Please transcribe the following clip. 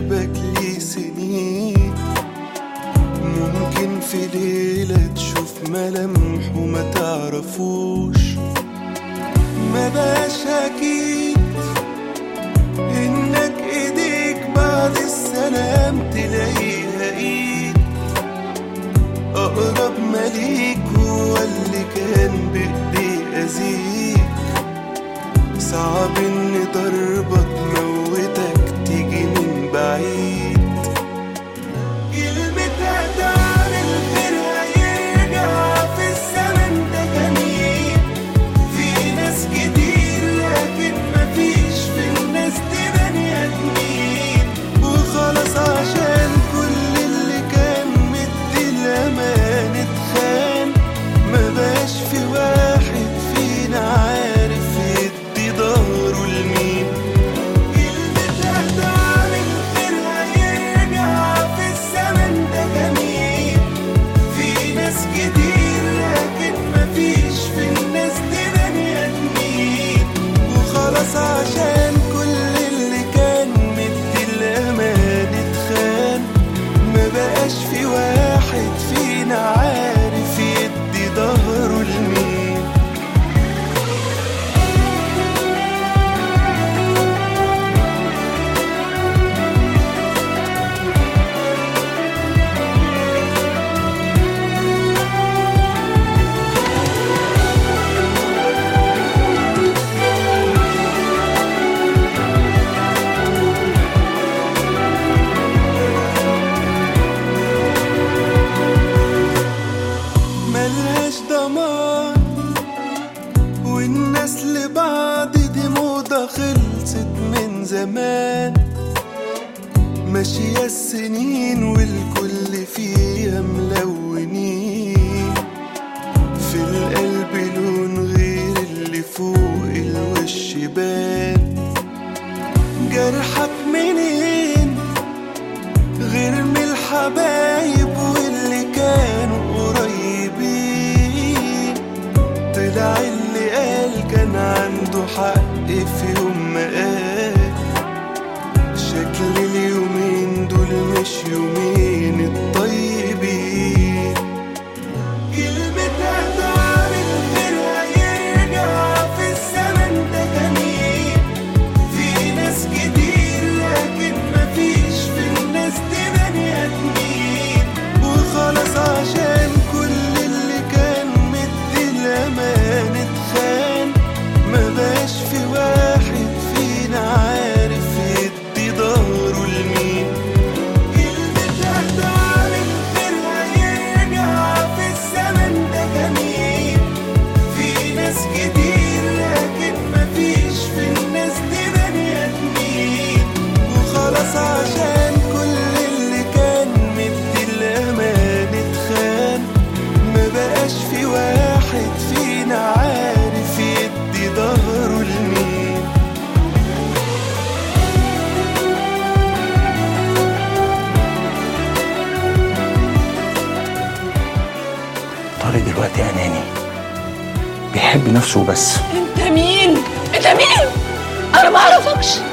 قلبك ليه سنين، ممكن في ليلة تشوف ملامحه ما تعرفوش. ما بقاش أكيد إنك إيديك بعد السلام تلاقيها إيد، أقرب مليك هو اللي كان بإيديه أذيك. صعب إن ضربة تموتك تيجي من بعيد. كلمة هتعمل خير هيرجع في الزمن ده جميل. في ناس كتير لكن مفيش في الناس دي بني آدمين، وخلاص عشان كل اللي كان مدي الأمان اتخان. ما بقاش في واحد فينا عارف يدي ظهره لمين. كلمة هتعمل خير هيرجع في الزمن ده جميل. في ناس كتير لكن مفيش في الناس دي بني آدمين، وخلاص عشان كل اللي كان مدي الأمان اتخان. ما بقاش في واحد فينا عارف يدي ظهره لمين. ملهاش ضمان والناس لبعض دي موضة خلصت من زمان. ماشية السنين والكل فيها ملونين، في القلب لون غير اللي فوق الوش بان. جرحك منين غير من الحبايب واللي كانوا قريبين. طلع اللي قال كان عنده حق في يوم ما قال. شكل اليومين دول مش يومين الطيبين. كلمة هتعمل خير هيرجع في الزمن ده جميل. في ناس كتير لكن مفيش في الناس دي بني آدمين، وخلاص عشان كل اللي كان مدي الأمان اتخان. ما بقاش في واحد فينا عارف يدي ظهره لمين. كلمة هتعمل خير هيرجع في الزمن ده جميل. في ناس كتير لكن مفيش في الناس دي بني آدمين، وخلاص عشان كل اللي كان مدي الأمان اتخان. ما بقاش في واحد فينا عارف يدي ظهره لمين. طارق دلوقتي أناني، بيحب نفسه بس. انت مين؟ انت مين؟ انا ما اعرفكش.